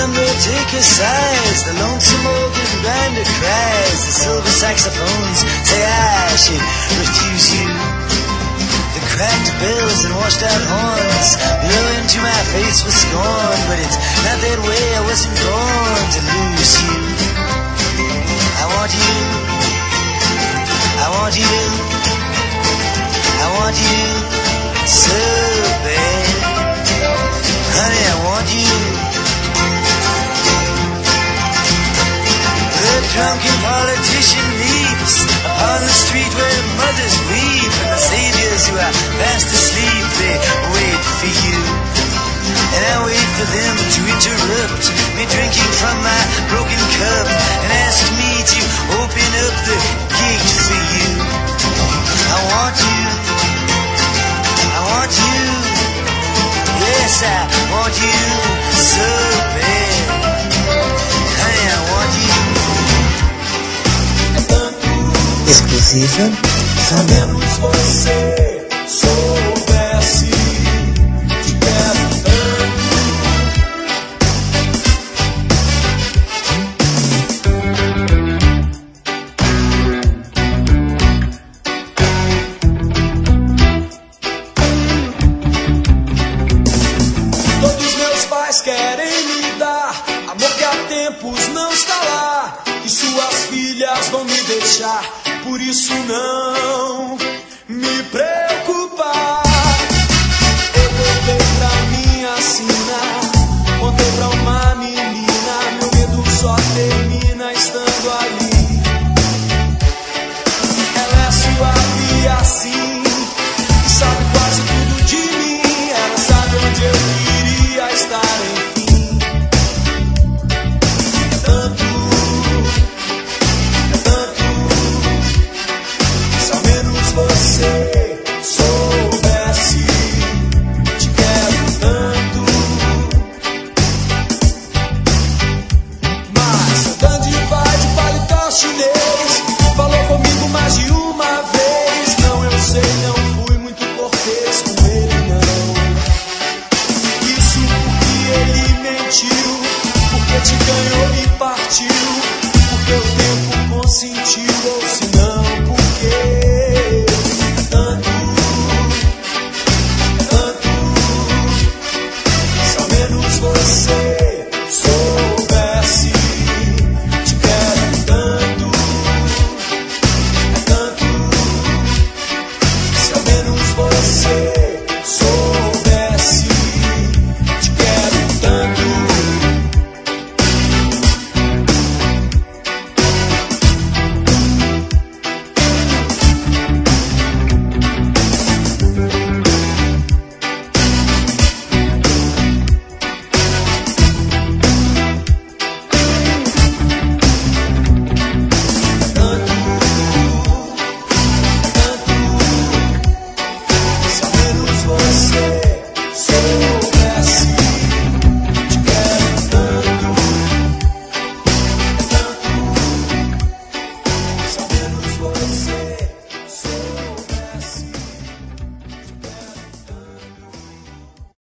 Undertaker sighs, the lonesome organ grinder cries, the silver saxophones say I should refuse you. The cracked bells and washed out horns blow into my face with scorn, but it's not that way, I wasn't born to lose you. I want you, I want you, I want you so bad. Honey, I want you. The drunken politician leaps upon the street where mothers weep, and the saviors who are fast asleep, they wait for you. And I wait for them to interrupt me drinking from my broken cup and ask me to open up the gate for you. I want you, I want you, yes I want you so bad. Honey, I want you. Exclusiva Sabemos você soubesse te quero Todos meus pais querem me dar amor que há tempos não está lá, e suas filhas vão me deixar. Por isso não me preocupar. Eu voltei pra minha sina, contei pra uma menina, meu medo só termina estando ali. Ela é suave assim, sabe quase tudo de mim. Ela sabe onde eu queria estar, enfim. É tanto. Você soubesse, te quero tanto. Mas Dandy vai de paletó chinês, falou comigo mais de uma vez. Não, eu sei, não fui muito cortês com ele, não. Isso porque ele mentiu, porque te ganhou e partiu.